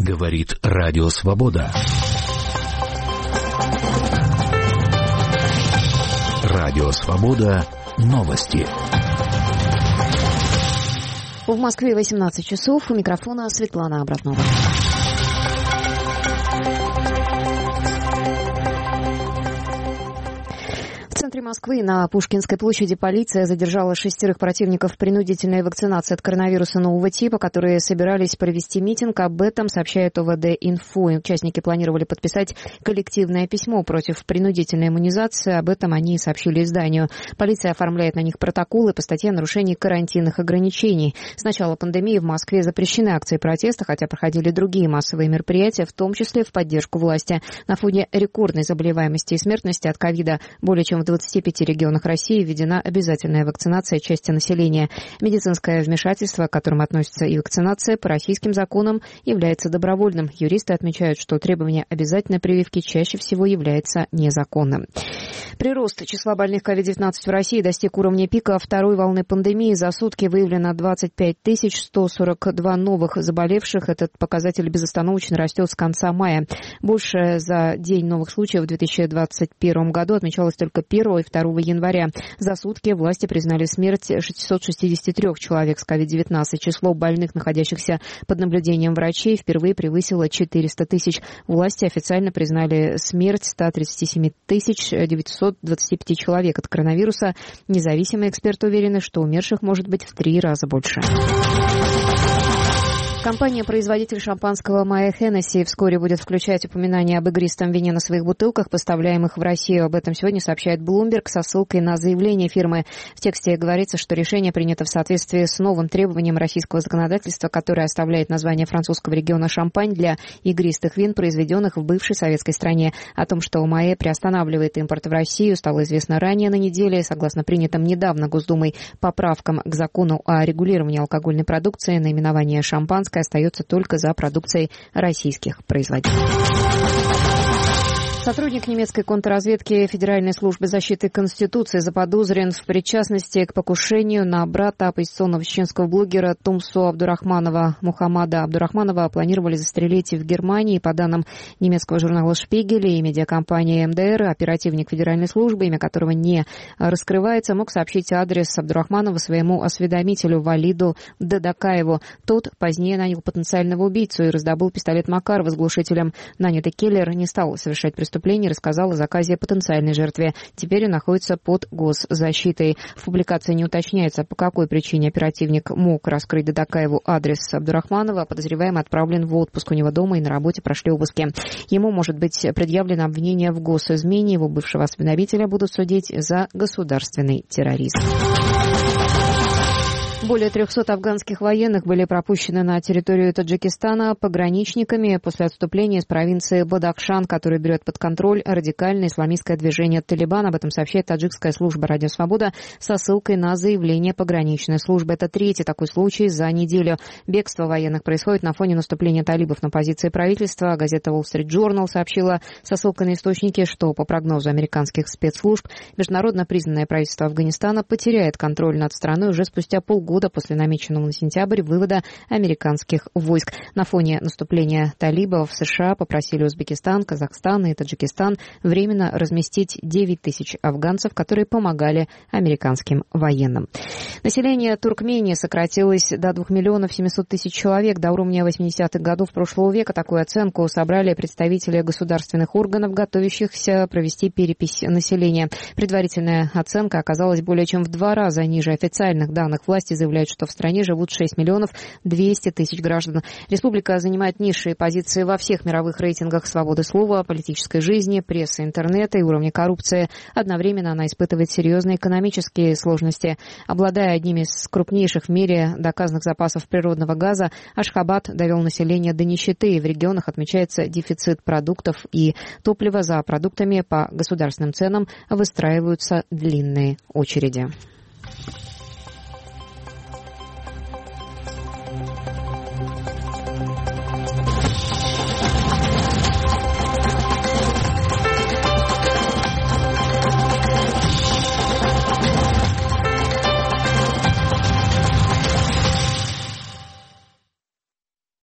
Говорит Радио Свобода. Радио Свобода. Новости. В Москве 18 часов. У микрофона Светлана Обратнова. В центре Москвы на Пушкинской площади полиция задержала 6 противников принудительной вакцинации от коронавируса нового типа, которые собирались провести митинг. Об этом сообщает ОВД-Инфо. Участники планировали подписать коллективное письмо против принудительной иммунизации. Об этом они сообщили изданию. Полиция оформляет на них протоколы по статье о нарушении карантинных ограничений. С начала пандемии в Москве запрещены акции протеста, хотя проходили другие массовые мероприятия, в том числе в поддержку власти. На фоне рекордной заболеваемости и смертности от ковида более чем в 25 регионах России введена обязательная вакцинация части населения. Медицинское вмешательство, к которому относится и вакцинация, по российским законам является добровольным. Юристы отмечают, что требование обязательной прививки чаще всего является незаконным. Прирост числа больных COVID-19 в России достиг уровня пика второй волны пандемии. За сутки выявлено 25 142 новых заболевших. Этот показатель безостановочно растет с конца мая. Больше за день новых случаев в 2021 году отмечалось только 1 и 2 января. За сутки власти признали смерть 663 человек с COVID-19. Число больных, находящихся под наблюдением врачей, впервые превысило 400 тысяч. Власти официально признали смерть 137 925 человек от коронавируса. Независимые эксперты уверены, что умерших может быть в 3 раза больше. Компания-производитель шампанского Моët Hennessy вскоре будет включать упоминание об игристом вине на своих бутылках, поставляемых в Россию. Об этом сегодня сообщает Bloomberg со ссылкой на заявление фирмы. В тексте говорится, что решение принято в соответствии с новым требованием российского законодательства, которое оставляет название французского региона Шампань для игристых вин, произведенных в бывшей советской стране. О том, что Моët приостанавливает импорт в Россию, стало известно ранее на неделе. Согласно принятым недавно Госдумой поправкам к закону о регулировании алкогольной продукции, наименование шампанское остается только за продукцией российских производителей. Сотрудник немецкой контрразведки Федеральной службы защиты Конституции заподозрен в причастности к покушению на брата оппозиционного чеченского блогера Тумсо Абдурахманова. Мухаммада Абдурахманова планировали застрелить в Германии. По данным немецкого журнала «Шпигель» и медиакомпании МДР, оперативник Федеральной службы, имя которого не раскрывается, мог сообщить адрес Абдурахманова своему осведомителю Валиду Дадакаеву. Тот позднее нанял потенциального убийцу и раздобыл пистолет Макарова с глушителем. Нанятый киллер не стал совершать преступление, рассказал о заказе потенциальной жертве. Теперь он находится под госзащитой. В публикации не уточняется, по какой причине оперативник мог раскрыть Дадакаеву адрес Абдурахманова. Подозреваемый отправлен в отпуск. У него дома и на работе прошли обыски. Ему может быть предъявлено обвинение в госизмене. Его бывшего осведомителя будут судить за государственный терроризм. Более 300 афганских военных были пропущены на территорию Таджикистана пограничниками после отступления из провинции Бадахшан, который берет под контроль радикальное исламистское движение «Талибан». Об этом сообщает таджикская служба «Радио Свобода» со ссылкой на заявление пограничной службы. Это 3-й такой случай за неделю. Бегство военных происходит на фоне наступления талибов на позиции правительства. Газета Wall Street Journal сообщила со ссылкой на источники, что по прогнозу американских спецслужб международно признанное правительство Афганистана потеряет контроль над страной уже спустя полгода после намеченного на сентябрь вывода американских войск. На фоне наступления талибов США попросили Узбекистан, Казахстан и Таджикистан временно разместить 9 тысяч афганцев, которые помогали американским военным. Население Туркмении сократилось до 2 700 000 человек до уровня 80-х годов прошлого века. Такую оценку собрали представители государственных органов, готовящихся провести перепись населения. Предварительная оценка оказалась более чем в 2 раза ниже официальных данных. Власти заявляют, что в стране живут 6 200 000 граждан. Республика занимает низшие позиции во всех мировых рейтингах свободы слова, политической жизни, прессы, интернета и уровня коррупции. Одновременно она испытывает серьезные экономические сложности. Обладая одними из крупнейших в мире доказанных запасов природного газа, Ашхабад довел население до нищеты. В регионах отмечается дефицит продуктов и топлива. За продуктами по государственным ценам выстраиваются длинные очереди.